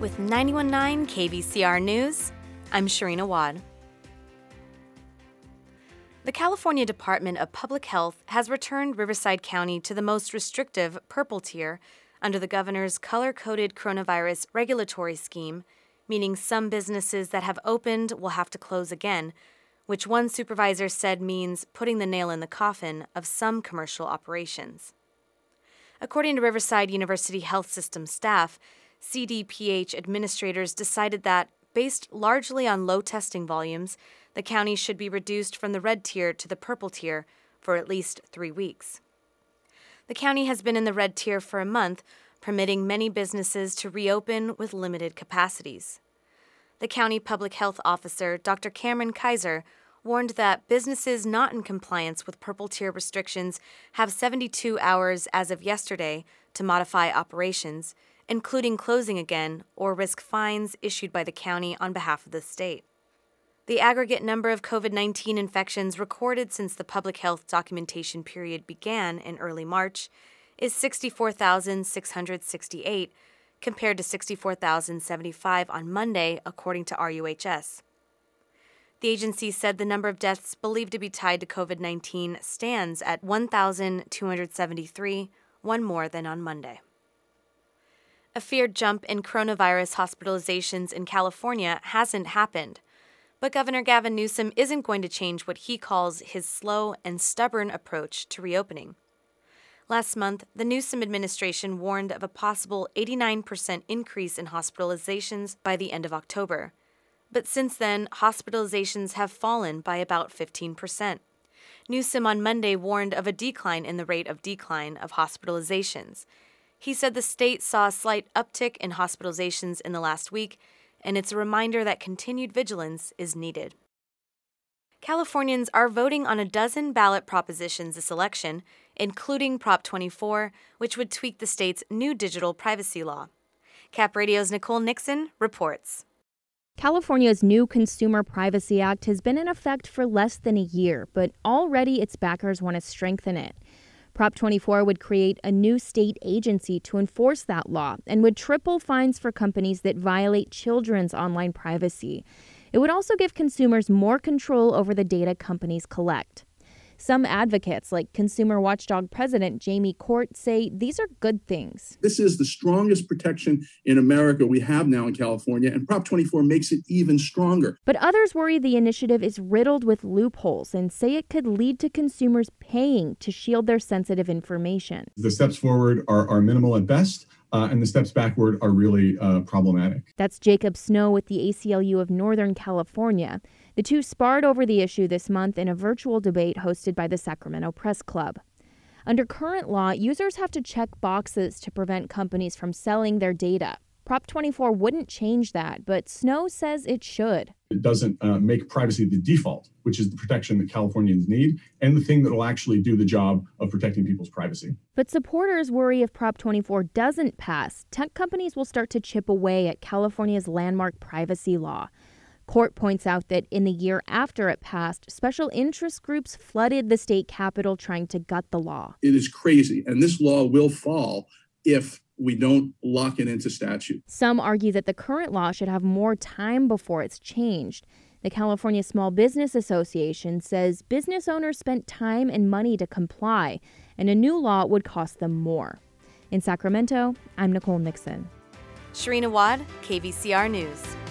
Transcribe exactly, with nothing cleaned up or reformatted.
With ninety-one point nine K V C R News, I'm Sharina Wad. The California Department of Public Health has returned Riverside County to the most restrictive purple tier under the governor's color-coded coronavirus regulatory scheme, meaning some businesses that have opened will have to close again, which one supervisor said means putting the nail in the coffin of some commercial operations. According to Riverside University Health System staff, C D P H administrators decided that, based largely on low testing volumes, the county should be reduced from the red tier to the purple tier for at least three weeks. The county has been in the red tier for a month, permitting many businesses to reopen with limited capacities. The county public health officer, Doctor Cameron Kaiser, warned that businesses not in compliance with purple tier restrictions have seventy-two hours as of yesterday to modify operations, including closing again or risk fines issued by the county on behalf of the state. The aggregate number of COVID nineteen infections recorded since the public health documentation period began in early March is sixty-four thousand six hundred sixty-eight, compared to sixty-four thousand seventy-five on Monday, according to R U H S. The agency said the number of deaths believed to be tied to COVID nineteen stands at one thousand two hundred seventy-three, one more than on Monday. A feared jump in coronavirus hospitalizations in California hasn't happened, but Governor Gavin Newsom isn't going to change what he calls his slow and stubborn approach to reopening. Last month, the Newsom administration warned of a possible eighty-nine percent increase in hospitalizations by the end of October. But since then, hospitalizations have fallen by about fifteen percent. Newsom on Monday warned of a decline in the rate of decline of hospitalizations. He said the state saw a slight uptick in hospitalizations in the last week, and it's a reminder that continued vigilance is needed. Californians are voting on a dozen ballot propositions this election, including Prop twenty-four, which would tweak the state's new digital privacy law. Cap Radio's Nicole Nixon reports. California's new Consumer Privacy Act has been in effect for less than a year, but already its backers want to strengthen it. Prop twenty-four would create a new state agency to enforce that law and would triple fines for companies that violate children's online privacy. It would also give consumers more control over the data companies collect. Some advocates, like Consumer Watchdog President Jamie Court, say these are good things. This is the strongest protection in America we have now in California, and Prop twenty-four makes it even stronger. But others worry the initiative is riddled with loopholes and say it could lead to consumers paying to shield their sensitive information. The steps forward are, are minimal at best. Uh, and the steps backward are really uh, problematic. That's Jacob Snow with the A C L U of Northern California. The two sparred over the issue this month in a virtual debate hosted by the Sacramento Press Club. Under current law, users have to check boxes to prevent companies from selling their data. Prop twenty-four wouldn't change that, but Snow says it should. It doesn't uh, make privacy the default, which is the protection that Californians need and the thing that will actually do the job of protecting people's privacy. But supporters worry if Prop twenty-four doesn't pass, tech companies will start to chip away at California's landmark privacy law. Court points out that in the year after it passed, special interest groups flooded the state capitol trying to gut the law. It is crazy, and this law will fall if we don't lock it into statute. Some argue that the current law should have more time before it's changed. The California Small Business Association says business owners spent time and money to comply, and a new law would cost them more. In Sacramento, I'm Nicole Nixon. Sharina Wad, K V C R News.